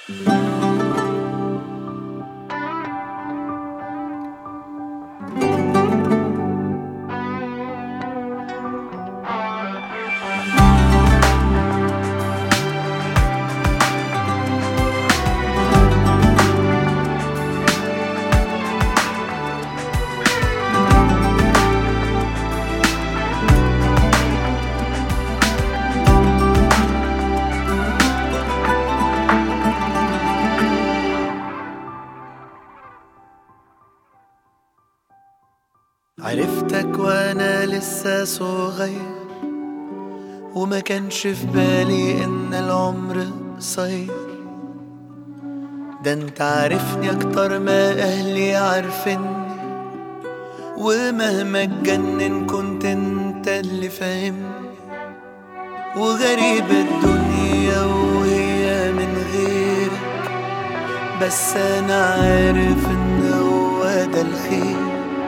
عرفتك وانا لسه صغير، وما كانش في بالي ان العمر قصير. ده انت عارفني اكتر ما اهلي عارفيني، ومهما اتجنن كنت انت اللي فاهمني. وغريب الدنيا وهي من غيرك، بس انا عارف ان هو ده الخير.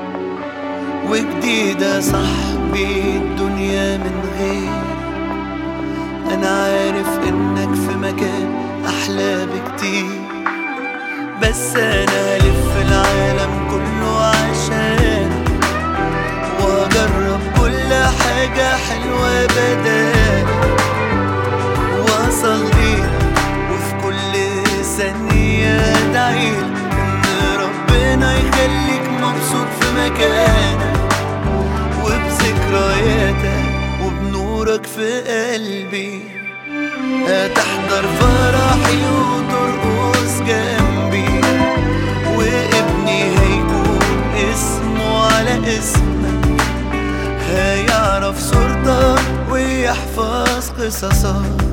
وجديدة صاحبي الدنيا من غير، أنا عارف إنك في مكان أحلى بكتير. بس أنا هلف العالم كله عشانك، وأجرب كل حاجة حلوة بدالك، وأصلي وفي كل ثانية أدعيلك إن ربنا يخليك مبسوط في مكانك، وبذكرياتك وبنورك في قلبي. هتحضر فرحي وترقص جنبي، وابني هيكون اسمه على اسمك، هيعرف صورتك ويحفظ قصصك.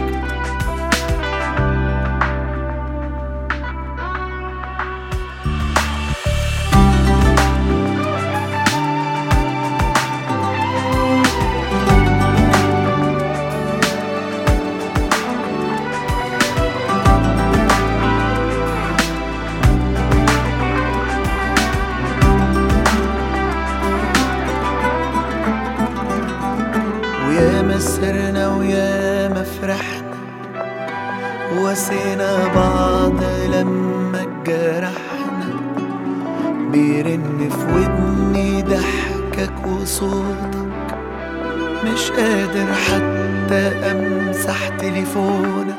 وياما سهرنا وياما فرحنا، وواسينا بعض لما اتجرحنا. بيرن في ودني ضحكك وصوتك، مش قادر حتى امسح تليفونك.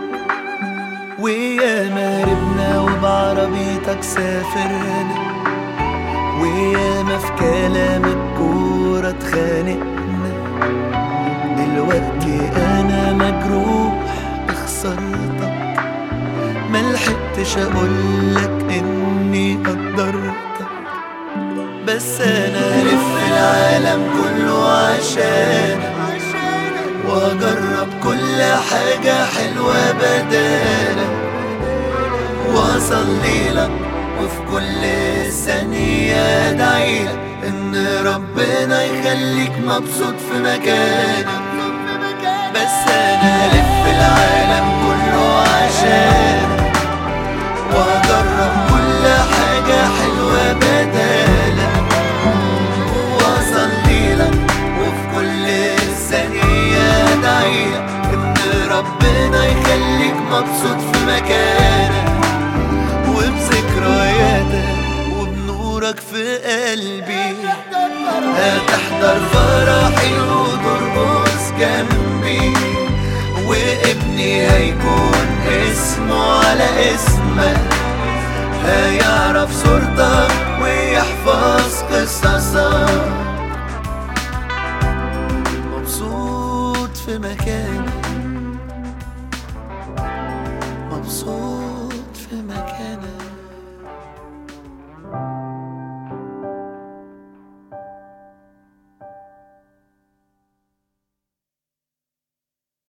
وياما هربنا وبعربيتك سافرنا، وياما في كلامك كورة اتخانقنا. دلوقتي انا مجروح بخسارتك، ملحقتش اقولك اني قدرتك. بس انا هلف العالم كله عشانك، واجرب كل حاجة حلوة بدالك، واصلي لك وفي كل ثانية ادعيلك ان ربنا يخليك مبسوط في مكانك. بس انا هلف العالم كله عشانك، واجرب كل حاجة حلوة بدالك، واصلي لك وفي كل ثانية ادعيلك ان ربنا يخليك مبسوط في مكانك، وبذكرياتك وبنورك في قلبي. هتحضر فرحي وترقص جنبي، وابني هيكون اسمه على اسمك، هيعرف صورتك ويحفظ قصصك.